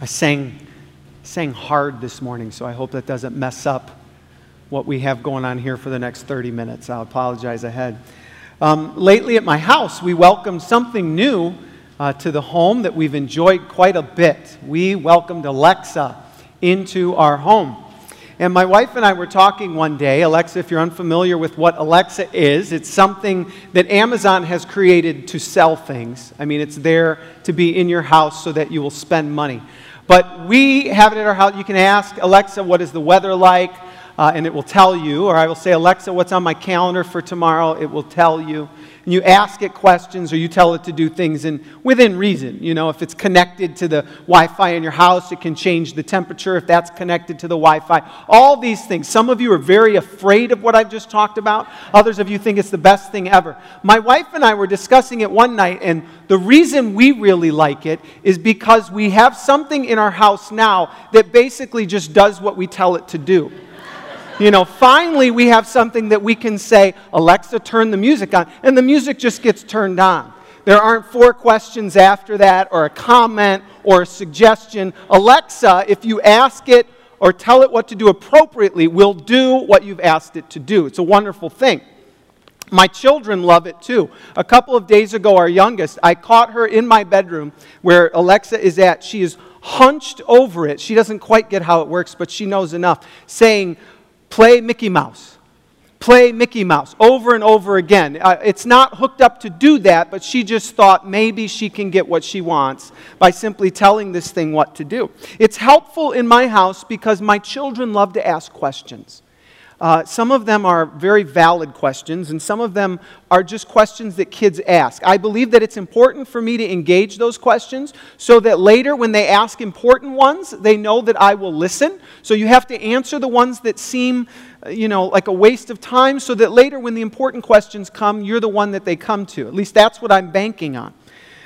I sang hard this morning, so I hope that doesn't mess up what we have going on here for the next 30 minutes. I'll apologize ahead. Lately at my house, we welcomed something new to the home that we've enjoyed quite a bit. We welcomed Alexa into our home. And my wife and I were talking one day. Alexa, if you're unfamiliar with what Alexa is, it's something that Amazon has created to sell things. I mean, it's there to be in your house so that you will spend money. But we have it at our house. You can ask Alexa, what is the weather like? And it will tell you. Or I will say, Alexa, what's on my calendar for tomorrow? It will tell you. And you ask it questions, or you tell it to do things within reason. You know, if it's connected to the Wi-Fi in your house, it can change the temperature if that's connected to the Wi-Fi. All these things. Some of you are very afraid of what I've just talked about. Others of you think it's the best thing ever. My wife and I were discussing it one night, and the reason we really like it is because we have something in our house now that basically just does what we tell it to do. You know, finally we have something that we can say, Alexa, turn the music on, and the music just gets turned on. There aren't 4 questions after that, or a comment, or a suggestion. Alexa, if you ask it or tell it what to do appropriately, will do what you've asked it to do. It's a wonderful thing. My children love it too. A couple of days ago, our youngest, I caught her in my bedroom where Alexa is at. She is hunched over it. She doesn't quite get how it works, but she knows enough, saying, play Mickey Mouse. Play Mickey Mouse over and over again. It's not hooked up to do that, but she just thought maybe she can get what she wants by simply telling this thing what to do. It's helpful in my house because my children love to ask questions. Some of them are very valid questions, and some of them are just questions that kids ask. I believe that it's important for me to engage those questions so that later when they ask important ones, they know that I will listen. So you have to answer the ones that seem, like a waste of time so that later when the important questions come, you're the one that they come to. At least that's what I'm banking on.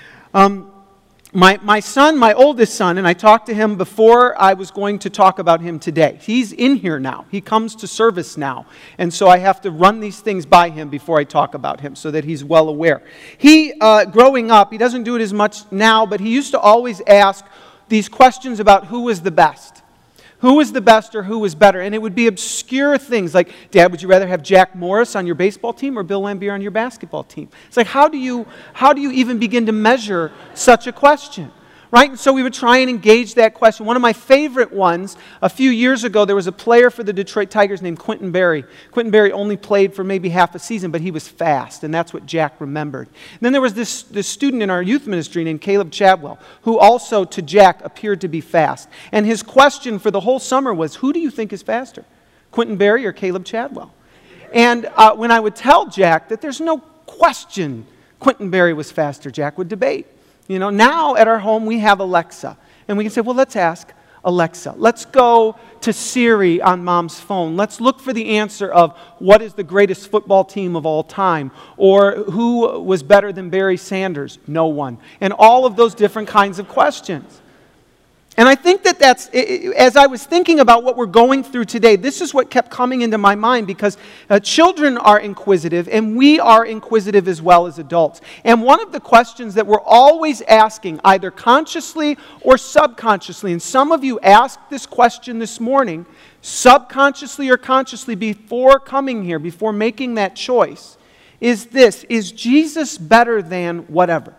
My son, my oldest son, and I talked to him before I was going to talk about him today. He's in here now. He comes to service now. And so I have to run these things by him before I talk about him so that he's well aware. He, growing up, he doesn't do it as much now, but he used to always ask these questions about who was the best. Who was the best or who was better? And it would be obscure things like, Dad, would you rather have Jack Morris on your baseball team or Bill Laimbeer on your basketball team? It's like, how do you even begin to measure such a question? Right? And so we would try and engage that question. One of my favorite ones, a few years ago, there was a player for the Detroit Tigers named Quentin Berry. Quentin Berry only played for maybe half a season, but he was fast, and that's what Jack remembered. And then there was this student in our youth ministry named Caleb Chadwell, who also, to Jack, appeared to be fast. And his question for the whole summer was, who do you think is faster, Quentin Berry or Caleb Chadwell? And when I would tell Jack that there's no question Quentin Berry was faster, Jack would debate. Now at our home we have Alexa. And we can say, well, let's ask Alexa. Let's go to Siri on Mom's phone. Let's look for the answer of what is the greatest football team of all time? Or who was better than Barry Sanders? No one. And all of those different kinds of questions. And I think that's, as I was thinking about what we're going through today, this is what kept coming into my mind because children are inquisitive and we are inquisitive as well as adults. And one of the questions that we're always asking, either consciously or subconsciously, and some of you asked this question this morning, subconsciously or consciously before coming here, before making that choice, is this: is Jesus better than whatever?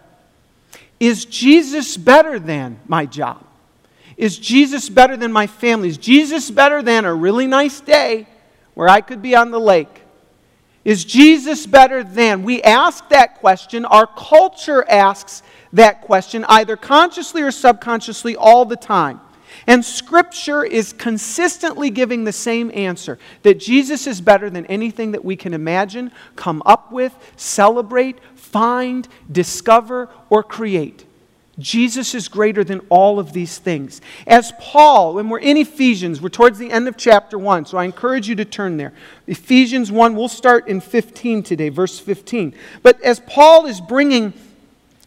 Is Jesus better than my job? Is Jesus better than my family? Is Jesus better than a really nice day where I could be on the lake? Is Jesus better than? We ask that question. Our culture asks that question either consciously or subconsciously all the time. And Scripture is consistently giving the same answer, that Jesus is better than anything that we can imagine, come up with, celebrate, find, discover, or create. Jesus is greater than all of these things. As Paul, when we're in Ephesians, we're towards the end of chapter 1, so I encourage you to turn there. Ephesians 1, we'll start in 15 today, verse 15. But as Paul is bringing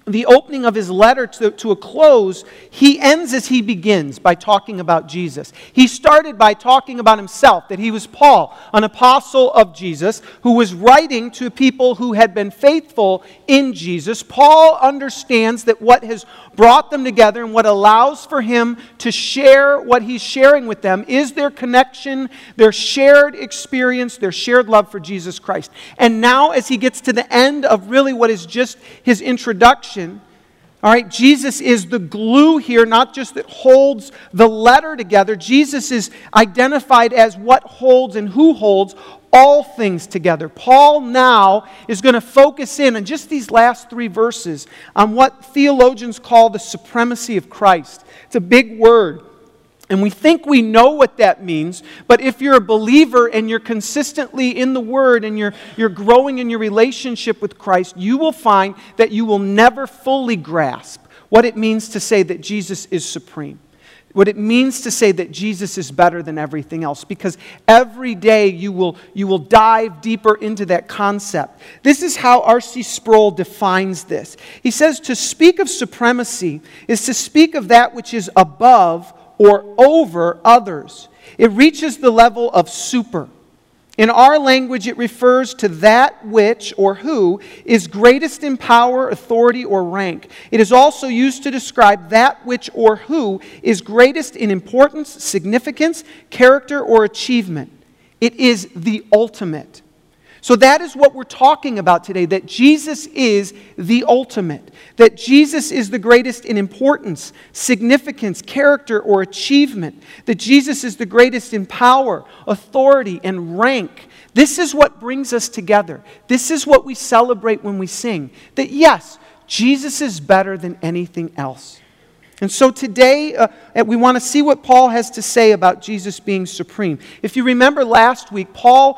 the opening of his letter to a close, he ends as he begins by talking about Jesus. He started by talking about himself, that he was Paul, an apostle of Jesus, who was writing to people who had been faithful in Jesus. Paul understands that what has brought them together and what allows for him to share what he's sharing with them is their connection, their shared experience, their shared love for Jesus Christ. And now as he gets to the end of really what is just his introduction, all right, Jesus is the glue here, not just that holds the letter together. Jesus is identified as what holds and who holds all things together. Paul now is going to focus in on just these last 3 verses on what theologians call the supremacy of Christ. It's a big word. And we think we know what that means, but if you're a believer and you're consistently in the Word and you're growing in your relationship with Christ, you will find that you will never fully grasp what it means to say that Jesus is supreme. What it means to say that Jesus is better than everything else, because every day you will dive deeper into that concept. This is how R.C. Sproul defines this. He says, to speak of supremacy is to speak of that which is above or over others. It reaches the level of super. In our language, it refers to that which or who is greatest in power, authority, or rank. It is also used to describe that which or who is greatest in importance, significance, character, or achievement. It is the ultimate. So that is what we're talking about today, that Jesus is the ultimate, that Jesus is the greatest in importance, significance, character, or achievement, that Jesus is the greatest in power, authority, and rank. This is what brings us together. This is what we celebrate when we sing, that yes, Jesus is better than anything else. And so today, we want to see what Paul has to say about Jesus being supreme. If you remember last week,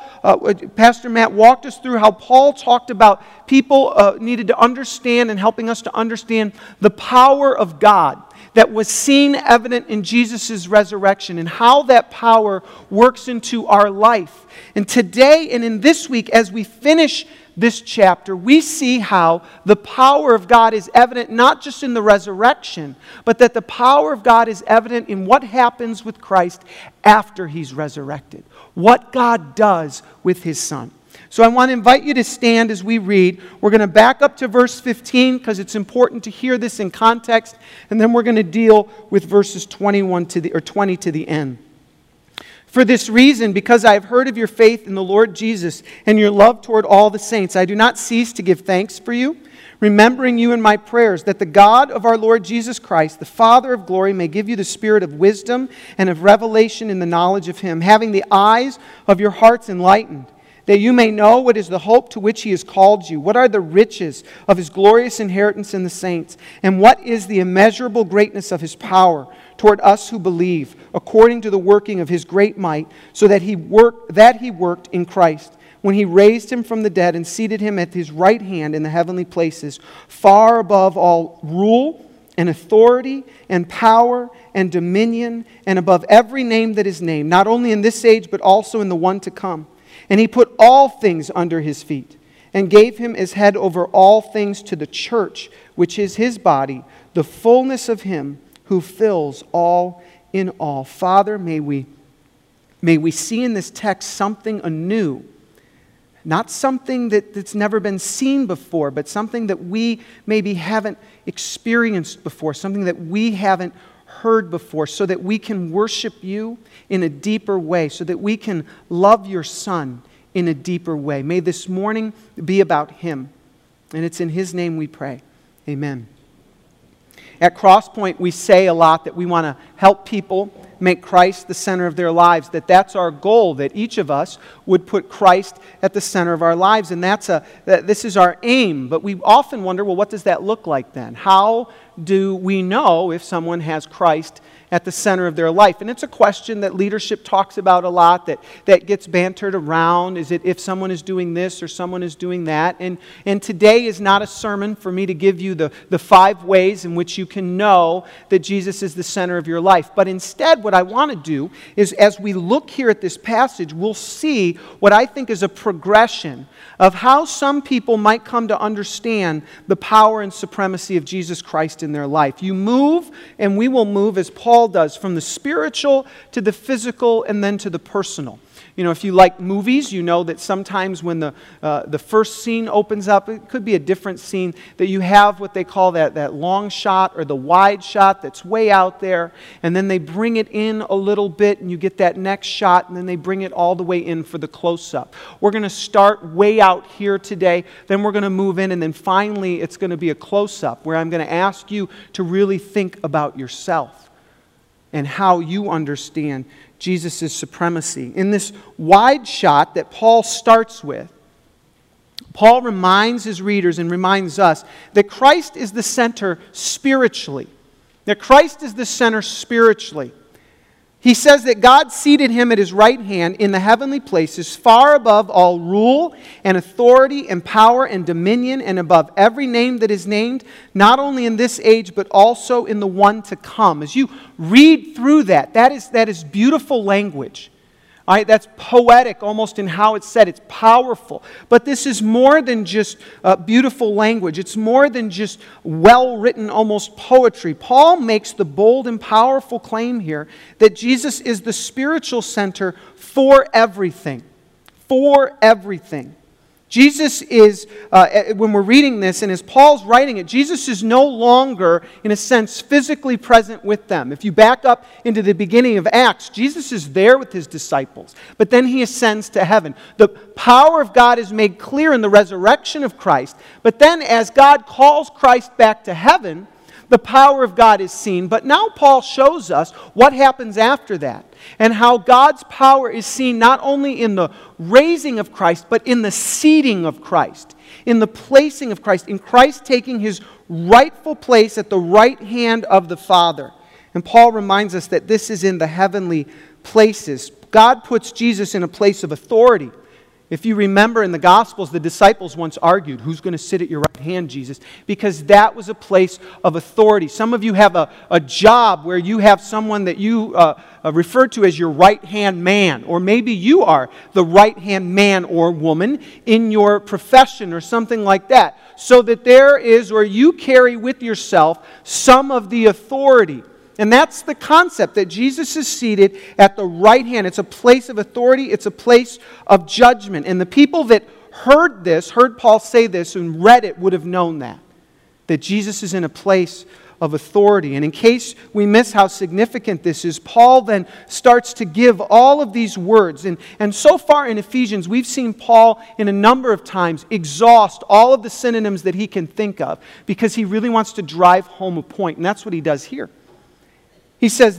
Pastor Matt walked us through how Paul talked about people needed to understand and helping us to understand the power of God that was seen evident in Jesus' resurrection and how that power works into our life. And today and in this week, as we finish this chapter, we see how the power of God is evident not just in the resurrection, but that the power of God is evident in what happens with Christ after He's resurrected. What God does with His Son. So I want to invite you to stand as we read. We're going to back up to verse 15 because it's important to hear this in context, and then we're going to deal with verses 20 to the end. For this reason, because I have heard of your faith in the Lord Jesus and your love toward all the saints, I do not cease to give thanks for you, remembering you in my prayers, that the God of our Lord Jesus Christ, the Father of glory, may give you the spirit of wisdom and of revelation in the knowledge of Him, having the eyes of your hearts enlightened, that you may know what is the hope to which He has called you, what are the riches of His glorious inheritance in the saints, and what is the immeasurable greatness of His power toward us who believe, according to the working of His great might, so that He worked in Christ, when He raised Him from the dead and seated Him at His right hand in the heavenly places, far above all rule and authority and power and dominion, and above every name that is named, not only in this age, but also in the one to come. And He put all things under His feet, and gave Him as head over all things to the church, which is His body, the fullness of Him who fills all in all. Father, may we see in this text something anew, not something that's never been seen before, but something that we maybe haven't experienced before, something that we haven't heard before, so that we can worship you in a deeper way, so that we can love your Son in a deeper way. May this morning be about Him. And it's in His name we pray. Amen. At Crosspoint, we say a lot that we want to help people make Christ the center of their lives, that's our goal, that each of us would put Christ at the center of our lives, and this is our aim. But we often wonder, well, what does that look like then? How do we know if someone has Christ at the center of their life? And it's a question that leadership talks about a lot, that gets bantered around. Is it if someone is doing this or someone is doing that? And today is not a sermon for me to give you the 5 ways in which you can know that Jesus is the center of your life. life. But instead, what I want to do is, as we look here at this passage, we'll see what I think is a progression of how some people might come to understand the power and supremacy of Jesus Christ in their life. You move, and we will move, as Paul does, from the spiritual to the physical and then to the personal. You know, if you like movies, you know that sometimes when the first scene opens up, it could be a different scene, that you have what they call that long shot or the wide shot that's way out there, and then they bring it in a little bit, and you get that next shot, and then they bring it all the way in for the close-up. We're going to start way out here today, then we're going to move in, and then finally it's going to be a close-up where I'm going to ask you to really think about yourself and how you understand Jesus' supremacy. In this wide shot that Paul starts with, Paul reminds his readers and reminds us that Christ is the center spiritually. That Christ is the center spiritually. He says that God seated him at his right hand in the heavenly places, far above all rule and authority and power and dominion, and above every name that is named, not only in this age, but also in the one to come. As you read through that is beautiful language. All right, that's poetic almost in how it's said. It's powerful. But this is more than just beautiful language. It's more than just well-written, almost poetry. Paul makes the bold and powerful claim here that Jesus is the spiritual center for everything. For everything. Jesus is, when we're reading this, and as Paul's writing it, Jesus is no longer, in a sense, physically present with them. If you back up into the beginning of Acts, Jesus is there with his disciples, but then he ascends to heaven. The power of God is made clear in the resurrection of Christ, but then as God calls Christ back to heaven, the power of God is seen. But now Paul shows us what happens after that and how God's power is seen not only in the raising of Christ, but in the seating of Christ, in the placing of Christ, in Christ taking his rightful place at the right hand of the Father. And Paul reminds us that this is in the heavenly places. God puts Jesus in a place of authority. If you remember in the Gospels, the disciples once argued, who's going to sit at your right hand, Jesus? Because that was a place of authority. Some of you have a job where you have someone that you refer to as your right-hand man. Or maybe you are the right-hand man or woman in your profession or something like that. So that there is, or you carry with yourself, some of the authority. And that's the concept, that Jesus is seated at the right hand. It's a place of authority. It's a place of judgment. And the people that heard Paul say this and read it would have known that Jesus is in a place of authority. And in case we miss how significant this is, Paul then starts to give all of these words. And so far in Ephesians, we've seen Paul in a number of times exhaust all of the synonyms that he can think of because he really wants to drive home a point. And that's what he does here. He says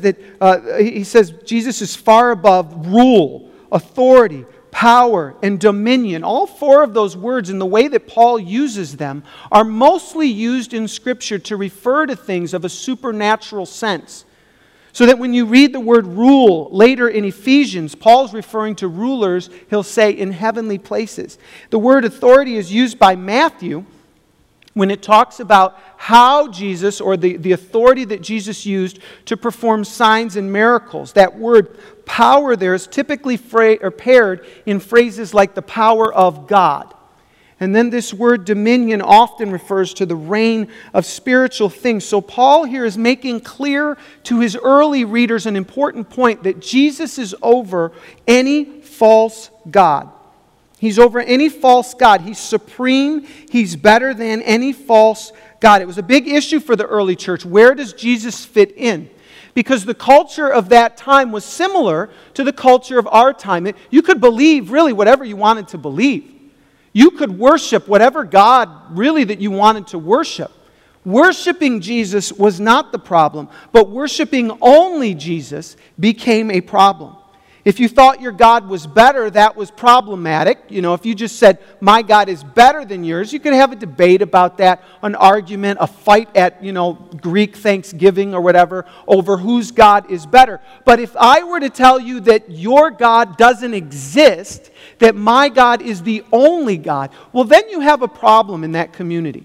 Jesus is far above rule, authority, power, and dominion. All four of those words, in the way that Paul uses them, are mostly used in Scripture to refer to things of a supernatural sense. So that when you read the word rule later in Ephesians, Paul's referring to rulers, he'll say, in heavenly places. The word authority is used by Matthew when it talks about how Jesus, or the authority that Jesus used to perform signs and miracles. That word power there is typically paired in phrases like the power of God. And then this word dominion often refers to the reign of spiritual things. So Paul here is making clear to his early readers an important point, that Jesus is over any false god. He's over any false god. He's supreme. He's better than any false god. It was a big issue for the early church. Where does Jesus fit in? Because the culture of that time was similar to the culture of our time. You could believe really whatever you wanted to believe. You could worship whatever god really that you wanted to worship. Worshipping Jesus was not the problem, but worshiping only Jesus became a problem. If you thought your God was better, that was problematic. You know, if you just said, my God is better than yours, you could have a debate about that, an argument, a fight at, Greek Thanksgiving or whatever, over whose God is better. But if I were to tell you that your God doesn't exist, that my God is the only God, well, then you have a problem in that community.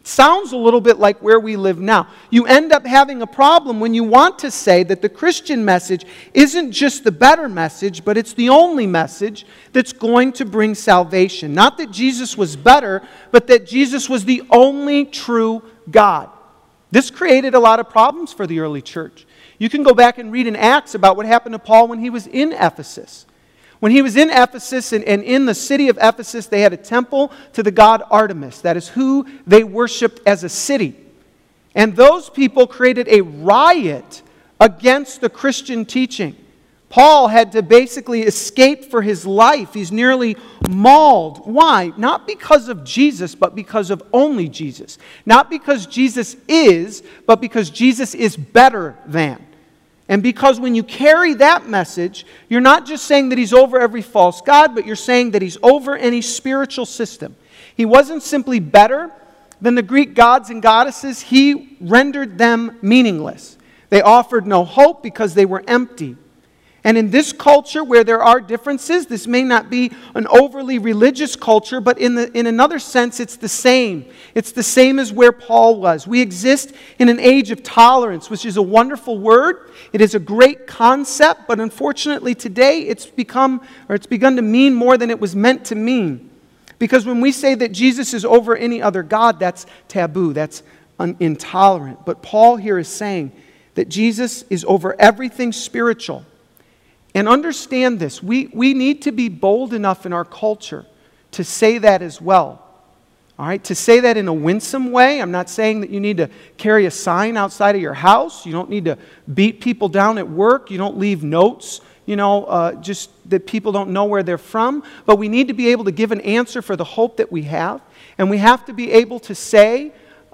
Sounds a little bit like where we live now. You end up having a problem when you want to say that the Christian message isn't just the better message, but it's the only message that's going to bring salvation. Not that Jesus was better, but that Jesus was the only true God. This created a lot of problems for the early church. You can go back and read in Acts about what happened to Paul when he was in Ephesus. When he was in Ephesus and in the city of Ephesus, they had a temple to the god Artemis. That is who they worshiped as a city. And those people created a riot against the Christian teaching. Paul had to basically escape for his life. He's nearly mauled. Why? Not because of Jesus, but because of only Jesus. Not because Jesus is, but because Jesus is better than. And because when you carry that message, you're not just saying that he's over every false god, but you're saying that he's over any spiritual system. He wasn't simply better than the Greek gods and goddesses. He rendered them meaningless. They offered no hope because they were empty. And in this culture where there are differences, this may not be an overly religious culture, but in another sense, it's the same. It's the same as where Paul was. We exist in an age of tolerance, which is a wonderful word. It is a great concept, but unfortunately today it's begun to mean more than it was meant to mean. Because when we say that Jesus is over any other god, that's taboo, that's intolerant. But Paul here is saying that Jesus is over everything spiritual. And understand this, we need to be bold enough in our culture to say that as well. All right, to say that in a winsome way. I'm not saying that you need to carry a sign outside of your house. You don't need to beat people down at work. You don't leave notes, just that people don't know where they're from. But we need to be able to give an answer for the hope that we have. And we have to be able to say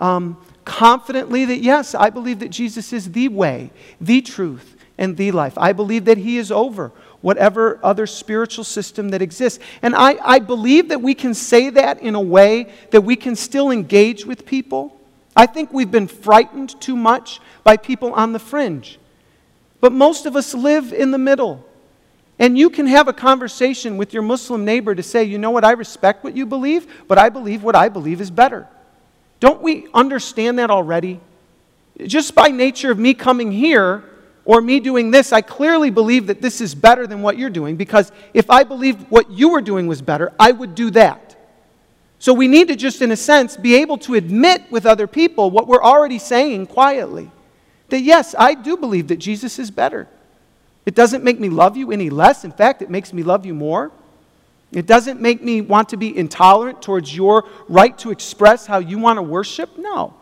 confidently that, yes, I believe that Jesus is the way, the truth, and the life. I believe that he is over whatever other spiritual system that exists. And I believe that we can say that in a way that we can still engage with people. I think we've been frightened too much by people on the fringe. But most of us live in the middle. And you can have a conversation with your Muslim neighbor to say, you know what, I respect what you believe, but I believe what I believe is better. Don't we understand that already? Just by nature of me coming here, or me doing this, I clearly believe that this is better than what you're doing, because if I believed what you were doing was better, I would do that. So we need to just, in a sense, be able to admit with other people what we're already saying quietly. That yes, I do believe that Jesus is better. It doesn't make me love you any less. In fact, it makes me love you more. It doesn't make me want to be intolerant towards your right to express how you want to worship. No.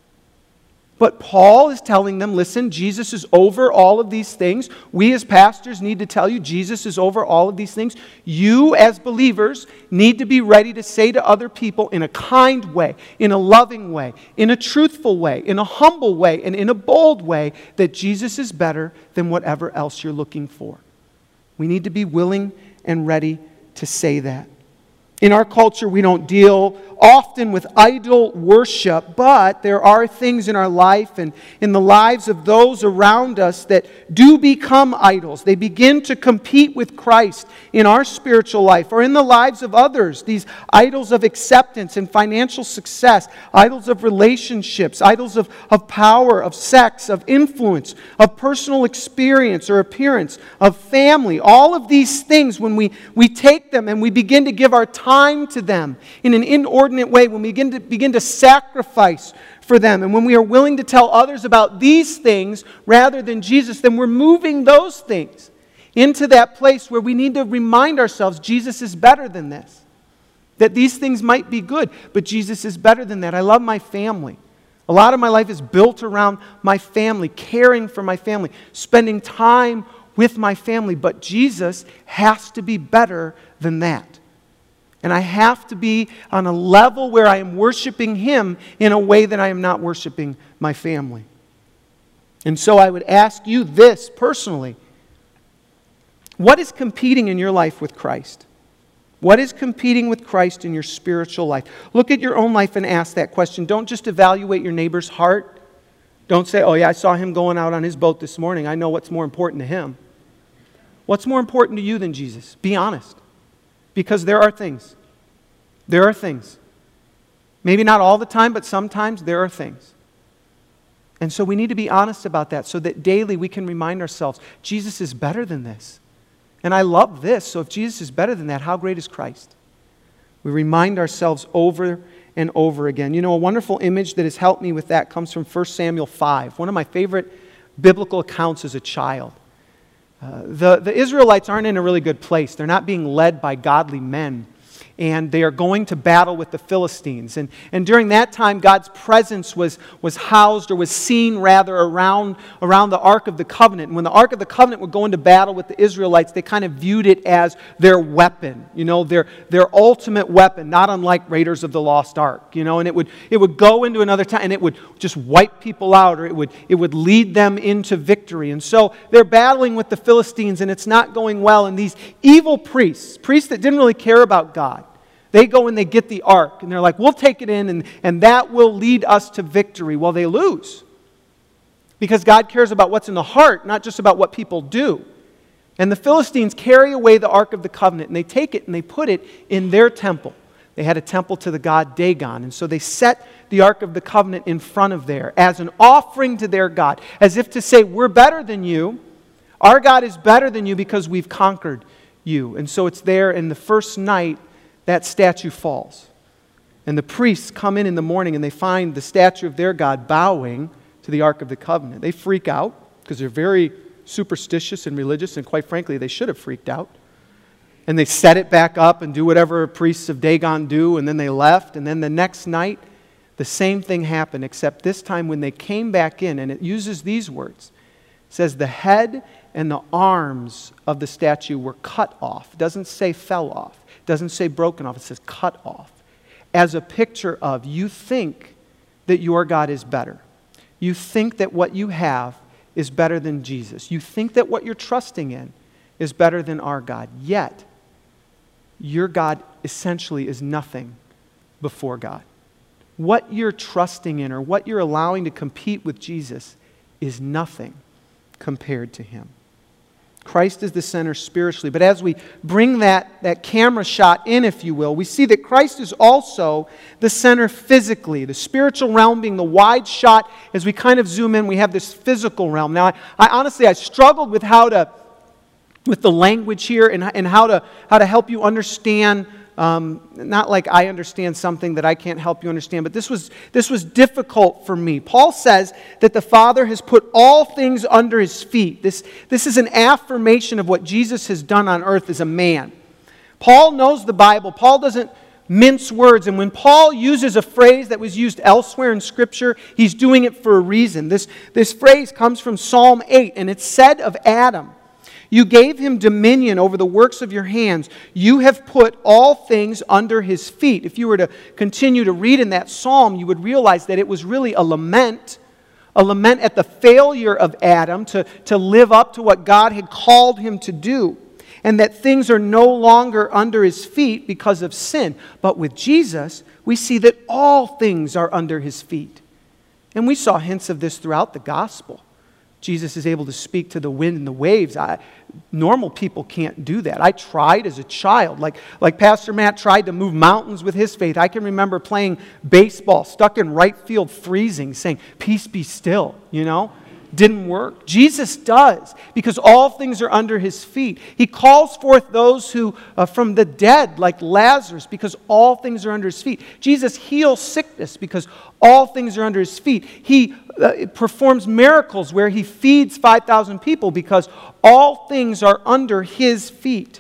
But Paul is telling them, listen, Jesus is over all of these things. We as pastors need to tell you Jesus is over all of these things. You as believers need to be ready to say to other people in a kind way, in a loving way, in a truthful way, in a humble way, and in a bold way that Jesus is better than whatever else you're looking for. We need to be willing and ready to say that. In our culture, we don't deal often with idol worship, but there are things in our life and in the lives of those around us that do become idols. They begin to compete with Christ in our spiritual life or in the lives of others. These idols of acceptance and financial success, idols of relationships, idols of power, of sex, of influence, of personal experience or appearance, of family. All of these things, when we take them and we begin to give our time to them in an inordinate way, when we begin to sacrifice for them, and when we are willing to tell others about these things rather than Jesus, then we're moving those things into that place where we need to remind ourselves Jesus is better than this. That these things might be good, but Jesus is better than that. I love my family. A lot of my life is built around my family, caring for my family, spending time with my family, but Jesus has to be better than that. And I have to be on a level where I am worshiping Him in a way that I am not worshiping my family. And so I would ask you this personally. What is competing in your life with Christ? What is competing with Christ in your spiritual life? Look at your own life and ask that question. Don't just evaluate your neighbor's heart. Don't say, oh yeah, I saw him going out on his boat this morning. I know what's more important to him. What's more important to you than Jesus? Be honest. Because there are things Maybe not all the time, but sometimes there are things. And so we need to be honest about that so that daily we can remind ourselves, Jesus is better than this. And I love this, so if Jesus is better than that, how great is Christ? We remind ourselves over and over again. You know, a wonderful image that has helped me with that comes from 1 Samuel 5, one of my favorite biblical accounts as a child. The Israelites aren't in a really good place. They're not being led by godly men. And they are going to battle with the Philistines. And during that time, God's presence was housed, or was seen rather, around the Ark of the Covenant. And when the Ark of the Covenant would go into battle with the Israelites, they kind of viewed it as their weapon, you know, their ultimate weapon, not unlike Raiders of the Lost Ark, you know. And it would go into another time, and it would just wipe people out, or it would lead them into victory. And so they're battling with the Philistines, and it's not going well. And these evil priests that didn't really care about God, they go and they get the ark, and they're like, we'll take it in, and that will lead us to victory. Well, they lose. Because God cares about what's in the heart, not just about what people do. And the Philistines carry away the Ark of the Covenant, and they take it and they put it in their temple. They had a temple to the god Dagon, and so they set the Ark of the Covenant in front of there as an offering to their God, as if to say, we're better than you. Our God is better than you because we've conquered you. And so it's there, and the first night, that statue falls. And the priests come in the morning and they find the statue of their God bowing to the Ark of the Covenant. They freak out because they're very superstitious and religious, and quite frankly, they should have freaked out. And they set it back up and do whatever priests of Dagon do, and then they left. And then the next night, the same thing happened, except this time when they came back in, and it uses these words. It says, the head and the arms of the statue were cut off. It doesn't say fell off. It doesn't say broken off. It says cut off. As a picture of, you think that your God is better. You think that what you have is better than Jesus. You think that what you're trusting in is better than our God. Yet, your God essentially is nothing before God. What you're trusting in, or what you're allowing to compete with Jesus, is nothing compared to Him. Christ is the center spiritually. But as we bring that camera shot in, if you will, we see that Christ is also the center physically. The spiritual realm being the wide shot. As we kind of zoom in, we have this physical realm. Now, I honestly struggled with with the language here and how to help you understand. Not like I understand something that I can't help you understand, but this was difficult for me. Paul says that the Father has put all things under His feet. This is an affirmation of what Jesus has done on earth as a man. Paul knows the Bible. Paul doesn't mince words, and when Paul uses a phrase that was used elsewhere in Scripture, he's doing it for a reason. This phrase comes from Psalm 8, and it's said of Adam, you gave him dominion over the works of your hands. You have put all things under his feet. If you were to continue to read in that psalm, you would realize that it was really a lament at the failure of Adam to live up to what God had called him to do, and that things are no longer under his feet because of sin. But with Jesus, we see that all things are under his feet. And we saw hints of this throughout the gospel. Jesus is able to speak to the wind and the waves. Normal people can't do that. I tried as a child. Like Pastor Matt tried to move mountains with his faith. I can remember playing baseball, stuck in right field freezing, saying, peace be still, you know. Didn't work. Jesus does, because all things are under His feet. He calls forth those who from the dead, like Lazarus, because all things are under His feet. Jesus heals sickness because all things are under His feet. He performs miracles where He feeds 5,000 people because all things are under His feet.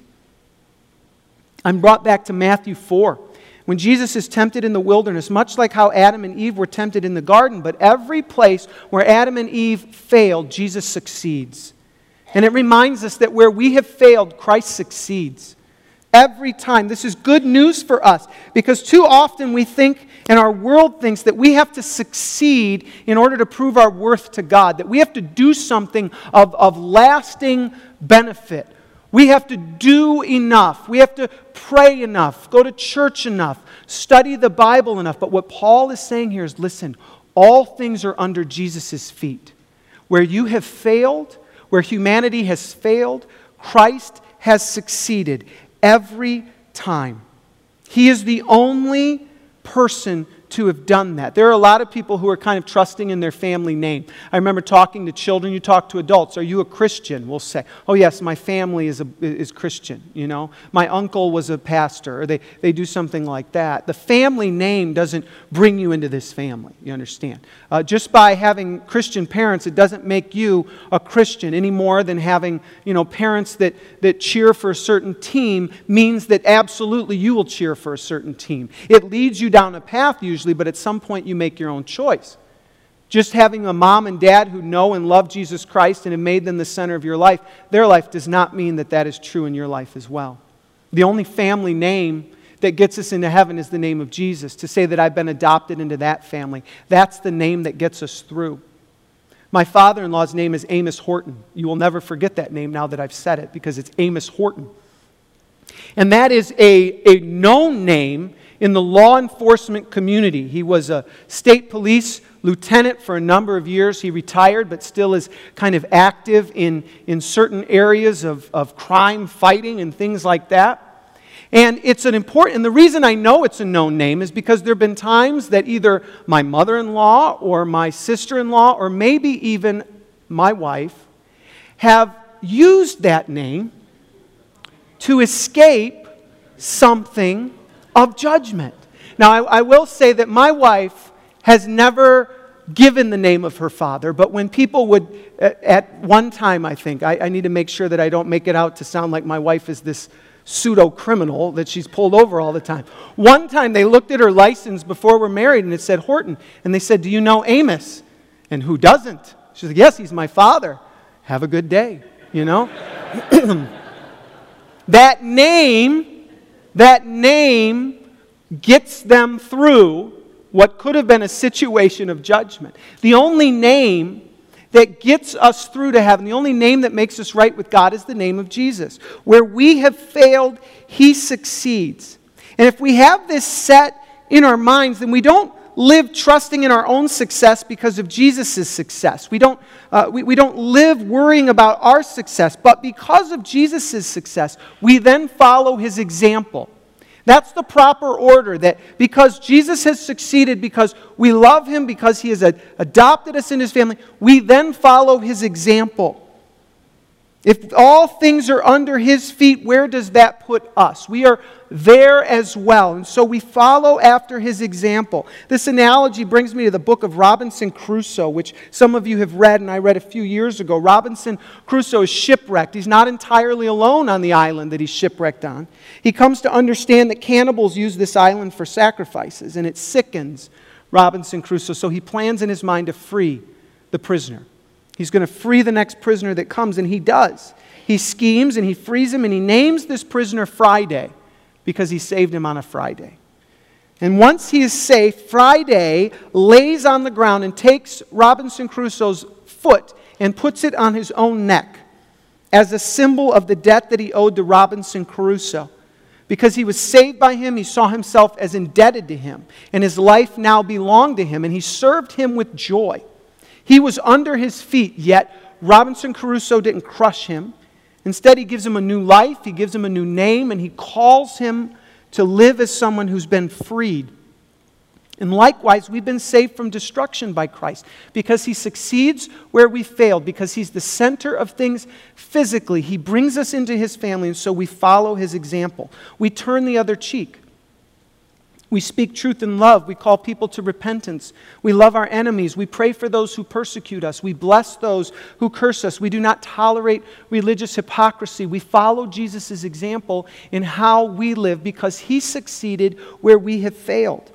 I'm brought back to Matthew 4. When Jesus is tempted in the wilderness, much like how Adam and Eve were tempted in the garden, but every place where Adam and Eve failed, Jesus succeeds. And it reminds us that where we have failed, Christ succeeds. Every time. This is good news for us, because too often we think, and our world thinks, that we have to succeed in order to prove our worth to God, that we have to do something of lasting benefit. We have to do enough. We have to pray enough, go to church enough, study the Bible enough. But what Paul is saying here is, listen, all things are under Jesus' feet. Where you have failed, where humanity has failed, Christ has succeeded every time. He is the only person to have done that. There are a lot of people who are kind of trusting in their family name. I remember talking to children, you talk to adults, are you a Christian? We'll say, oh yes, my family is Christian, you know. My uncle was a pastor, or they do something like that. The family name doesn't bring you into this family, you understand. Just by having Christian parents, it doesn't make you a Christian any more than having, you know, parents that cheer for a certain team means that absolutely you will cheer for a certain team. It leads you down a path usually, but at some point you make your own choice. Just having a mom and dad who know and love Jesus Christ and have made them the center of your life, their life does not mean that that is true in your life as well. The only family name that gets us into heaven is the name of Jesus. To say that I've been adopted into that family, that's the name that gets us through. My father-in-law's name is Amos Horton. You will never forget that name now that I've said it, because it's Amos Horton. And that is a known name in the law enforcement community. He was a state police lieutenant for a number of years. He retired, but still is kind of active in certain areas of crime fighting and things like that. And it's an important, and the reason I know it's a known name is because there have been times that either my mother-in-law or my sister-in-law or maybe even my wife have used that name to escape something of judgment. Now, I will say that my wife has never given the name of her father, but when people would, at one time I think, I need to make sure that I don't make it out to sound like my wife is this pseudo-criminal that she's pulled over all the time. One time they looked at her license before we're married and it said Horton, and they said, do you know Amos? And who doesn't? She said, yes, he's my father. Have a good day, you know? That name gets them through what could have been a situation of judgment. The only name that gets us through to heaven, the only name that makes us right with God is the name of Jesus. Where we have failed, He succeeds. And if we have this set in our minds, then we don't live trusting in our own success because of Jesus' success. We don't live worrying about our success, but because of Jesus' success, we then follow His example. That's the proper order, that because Jesus has succeeded, because we love Him, because He has adopted us in His family, we then follow His example. If all things are under His feet, where does that put us? We are there as well, and so we follow after His example. This analogy brings me to the book of Robinson Crusoe, which some of you have read, and I read a few years ago. Robinson Crusoe is shipwrecked. He's not entirely alone on the island that he's shipwrecked on. He comes to understand that cannibals use this island for sacrifices, and it sickens Robinson Crusoe, so he plans in his mind to free the prisoner. He's going to free the next prisoner that comes, and he does. He schemes and he frees him, and he names this prisoner Friday because he saved him on a Friday. And once he is safe, Friday lays on the ground and takes Robinson Crusoe's foot and puts it on his own neck as a symbol of the debt that he owed to Robinson Crusoe. Because he was saved by him, he saw himself as indebted to him, and his life now belonged to him, and he served him with joy. He was under his feet, yet Robinson Crusoe didn't crush him. Instead, he gives him a new life, he gives him a new name, and he calls him to live as someone who's been freed. And likewise, we've been saved from destruction by Christ because He succeeds where we failed, because He's the center of things physically. He brings us into His family, and so we follow His example. We turn the other cheek. We speak truth in love. We call people to repentance. We love our enemies. We pray for those who persecute us. We bless those who curse us. We do not tolerate religious hypocrisy. We follow Jesus' example in how we live because He succeeded where we have failed.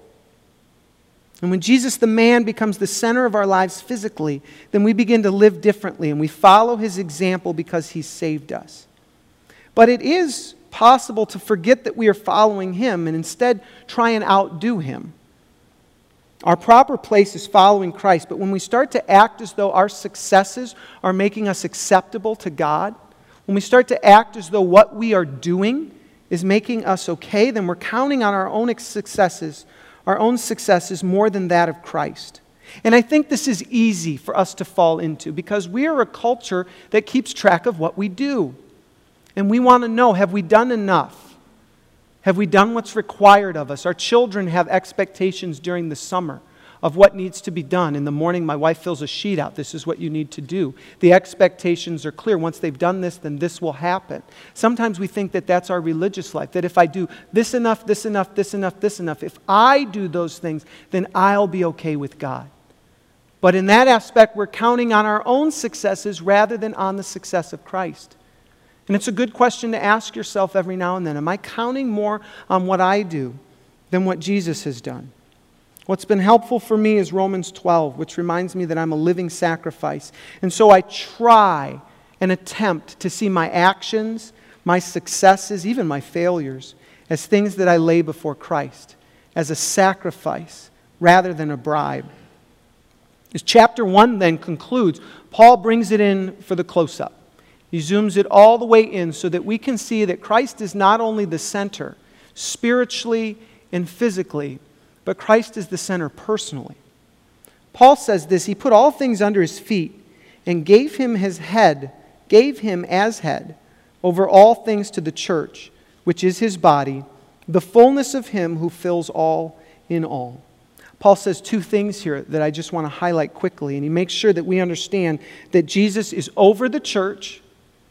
And when Jesus the man becomes the center of our lives physically, then we begin to live differently, and we follow His example because He saved us. But it is possible to forget that we are following Him and instead try and outdo Him. Our proper place is following Christ, but when we start to act as though our successes are making us acceptable to God, when we start to act as though what we are doing is making us okay, then we're counting on our own successes more than that of Christ. And I think this is easy for us to fall into because we are a culture that keeps track of what we do. And we want to know, have we done enough? Have we done what's required of us? Our children have expectations during the summer of what needs to be done. In the morning, my wife fills a sheet out. This is what you need to do. The expectations are clear. Once they've done this, then this will happen. Sometimes we think that that's our religious life, that if I do this enough, this enough, this enough, this enough, if I do those things, then I'll be okay with God. But in that aspect, we're counting on our own successes rather than on the success of Christ. And it's a good question to ask yourself every now and then. Am I counting more on what I do than what Jesus has done? What's been helpful for me is Romans 12, which reminds me that I'm a living sacrifice. And so I try and attempt to see my actions, my successes, even my failures, as things that I lay before Christ, as a sacrifice rather than a bribe. As chapter 1 then concludes, Paul brings it in for the close-up. He zooms it all the way in so that we can see that Christ is not only the center, spiritually and physically, but Christ is the center personally. Paul says this, he put all things under his feet and gave him as head over all things to the church, which is his body, the fullness of him who fills all in all. Paul says two things here that I just want to highlight quickly, and he makes sure that we understand that Jesus is over the church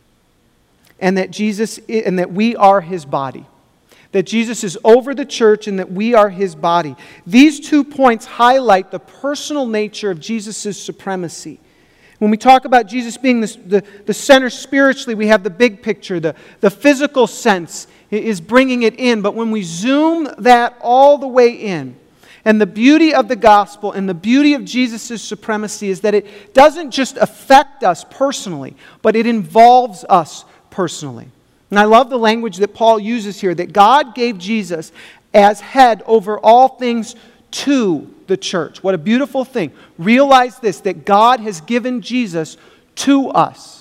and that we are his body. That Jesus is over the church and that we are his body. These 2 points highlight the personal nature of Jesus' supremacy. When we talk about Jesus being the center spiritually, we have the big picture. The physical sense is bringing it in. But when we zoom that all the way in, and the beauty of the gospel and the beauty of Jesus' supremacy is that it doesn't just affect us personally, but it involves us personally. And I love the language that Paul uses here, that God gave Jesus as head over all things to the church. What a beautiful thing. Realize this, that God has given Jesus to us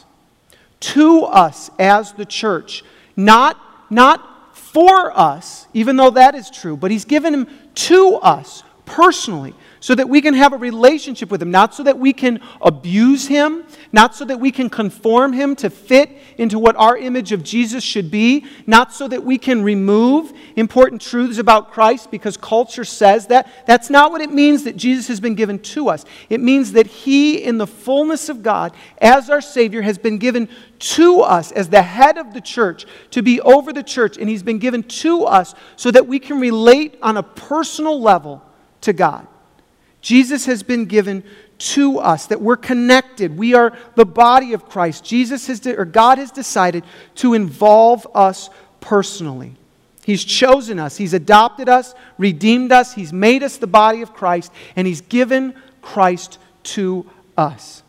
as the church. Not for us, even though that is true, but he's given him to us personally, so that we can have a relationship with him, not so that we can abuse him, not so that we can conform him to fit into what our image of Jesus should be, not so that we can remove important truths about Christ because culture says that. That's not what it means that Jesus has been given to us. It means that he, in the fullness of God, as our Savior, has been given to us as the head of the church, to be over the church, and he's been given to us so that we can relate on a personal level to God. Jesus has been given to us, that we're connected. We are the body of Christ. God has decided to involve us personally. He's chosen us. He's adopted us, redeemed us. He's made us the body of Christ, and he's given Christ to us.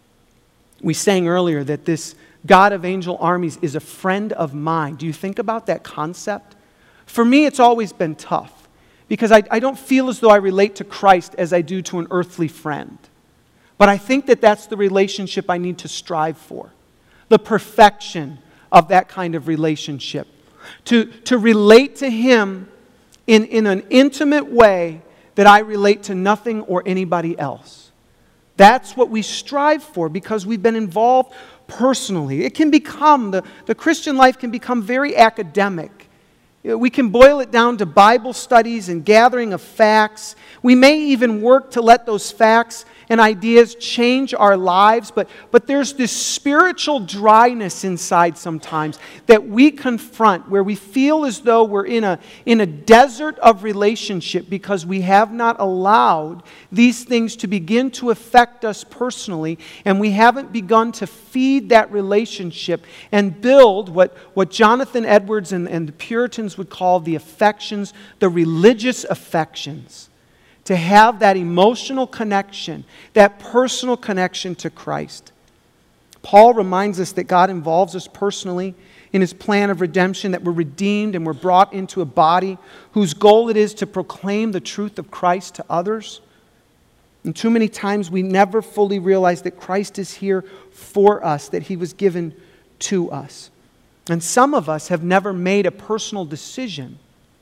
We sang earlier that this God of angel armies is a friend of mine. Do you think about that concept? For me, it's always been tough. Because I don't feel as though I relate to Christ as I do to an earthly friend. But I think that that's the relationship I need to strive for. The perfection of that kind of relationship. To relate to him in an intimate way that I relate to nothing or anybody else. That's what we strive for because we've been involved personally. It can become, the Christian life can become very academic. We can boil it down to Bible studies and gathering of facts. We may even work to let those facts and ideas change our lives, but there's this spiritual dryness inside sometimes that we confront where we feel as though we're in a desert of relationship because we have not allowed these things to begin to affect us personally, and we haven't begun to feed that relationship and build what Jonathan Edwards and the Puritans would call the affections, the religious affections. To have that emotional connection, that personal connection to Christ. Paul reminds us that God involves us personally in his plan of redemption, that we're redeemed and we're brought into a body whose goal it is to proclaim the truth of Christ to others. And too many times we never fully realize that Christ is here for us, that he was given to us. And some of us have never made a personal decision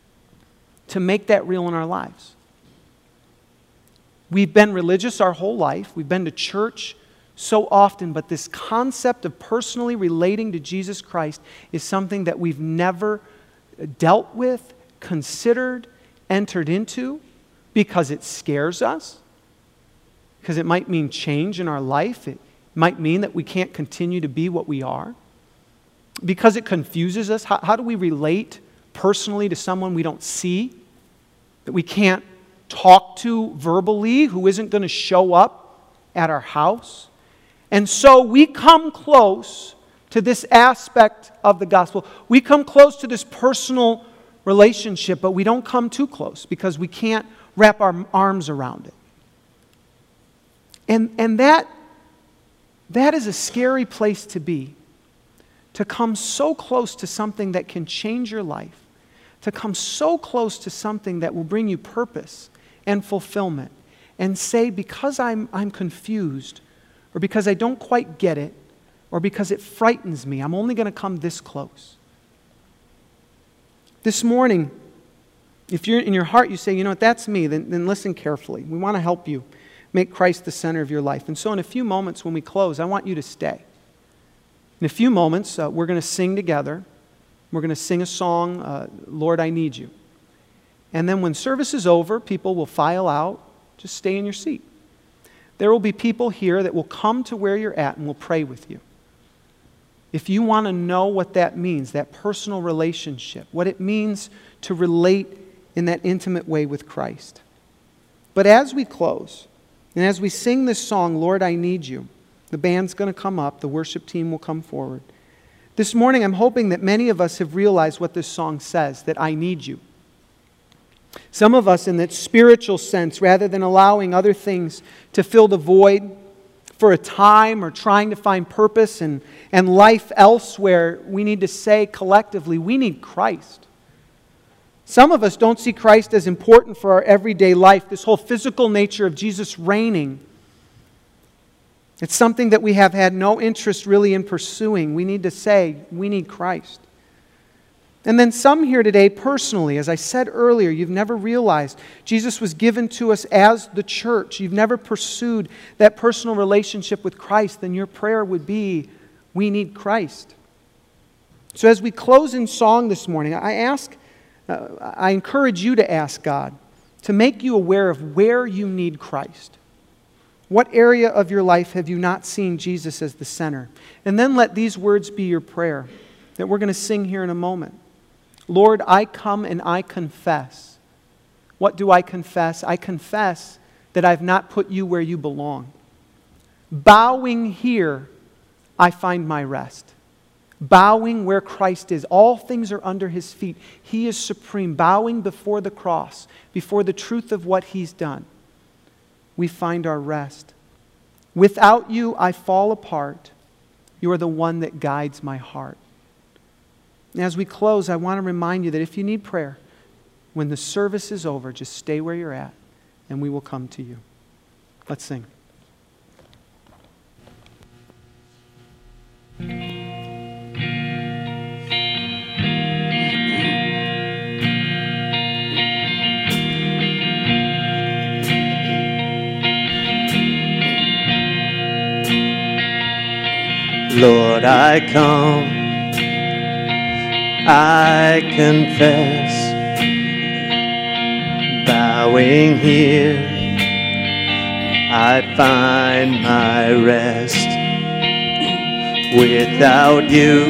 to make that real in our lives. We've been religious our whole life. We've been to church so often, but this concept of personally relating to Jesus Christ is something that we've never dealt with, considered, entered into because it scares us, because it might mean change in our life. It might mean that we can't continue to be what we are. Because it confuses us. How do we relate personally to someone we don't see, that we can't talk to verbally, who isn't going to show up at our house? And so we come close to this aspect of the gospel. We come close to this personal relationship, but we don't come too close because we can't wrap our arms around it. And that is a scary place to be, to come so close to something that can change your life, to come so close to something that will bring you purpose and fulfillment, and say, because I'm confused, or because I don't quite get it, or because it frightens me, I'm only going to come this close. This morning, if you're in your heart, you say, you know what, that's me, then listen carefully. We want to help you make Christ the center of your life. And so in a few moments when we close, I want you to stay. In a few moments, we're going to sing together. We're going to sing a song, Lord, I Need You. And then when service is over, people will file out. Just stay in your seat. There will be people here that will come to where you're at and will pray with you. If you want to know what that means, that personal relationship, what it means to relate in that intimate way with Christ. But as we close, and as we sing this song, Lord, I Need You, the band's going to come up, the worship team will come forward. This morning, I'm hoping that many of us have realized what this song says, that I need you. Some of us in that spiritual sense, rather than allowing other things to fill the void for a time or trying to find purpose and life elsewhere, we need to say collectively, we need Christ. Some of us don't see Christ as important for our everyday life, this whole physical nature of Jesus reigning. It's something that we have had no interest really in pursuing. We need to say, we need Christ. And then some here today personally, as I said earlier, you've never realized Jesus was given to us as the church. You've never pursued that personal relationship with Christ, then your prayer would be, we need Christ. So as we close in song this morning, I encourage you to ask God to make you aware of where you need Christ. What area of your life have you not seen Jesus as the center? And then let these words be your prayer that we're going to sing here in a moment. Lord, I come and I confess. What do I confess? I confess that I've not put you where you belong. Bowing here, I find my rest. Bowing where Christ is. All things are under His feet. He is supreme. Bowing before the cross, before the truth of what He's done, we find our rest. Without you, I fall apart. You are the one that guides my heart. And as we close, I want to remind you that if you need prayer, when the service is over, just stay where you're at, and we will come to you. Let's sing. Lord, I come, I confess, bowing here, I find my rest. Without you,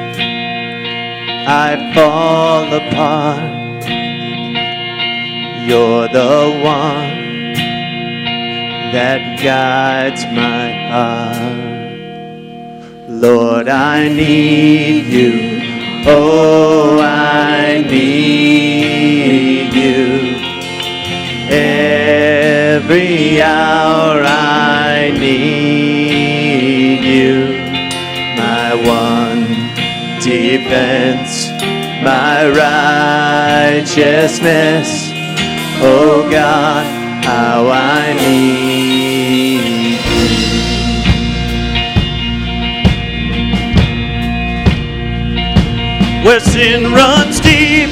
I fall apart. You're the one that guides my heart. Lord, I need you. Oh, I need you. Every hour I need you. My one defense, my righteousness. Oh God, how I need you. Where sin runs deep,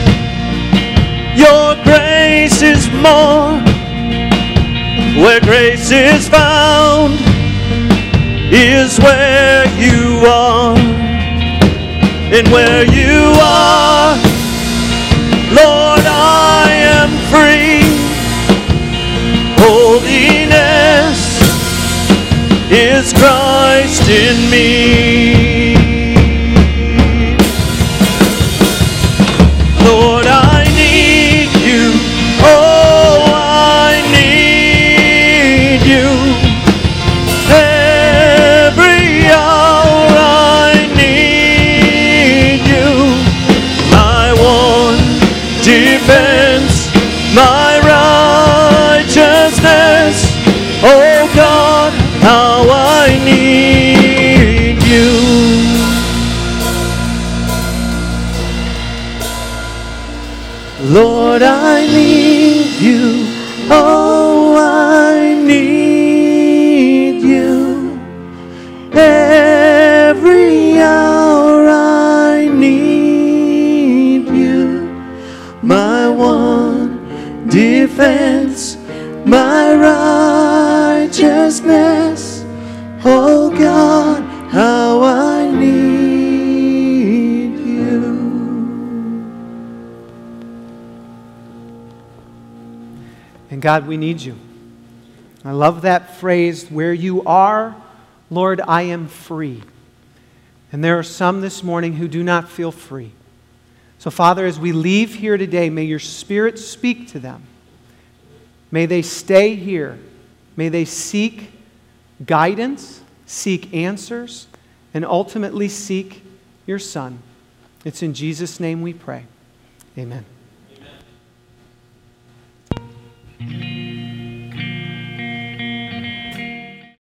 your grace is more. Where grace is found is where you are. And where you are, holiness is Christ in me. Lord, I need you. Oh, I need you. Every hour I need you. My one defense, my righteousness. Oh God, how I need you. Lord, I need you. Oh, I need you. Every hour I need you. My one defense, my righteousness. Oh God, how I need you. And God, we need you. I love that phrase, where you are, Lord, I am free. And there are some this morning who do not feel free. So, Father, as we leave here today, may your Spirit speak to them. May they stay here. May they seek guidance, seek answers, and ultimately seek your Son. It's in Jesus' name we pray. Amen.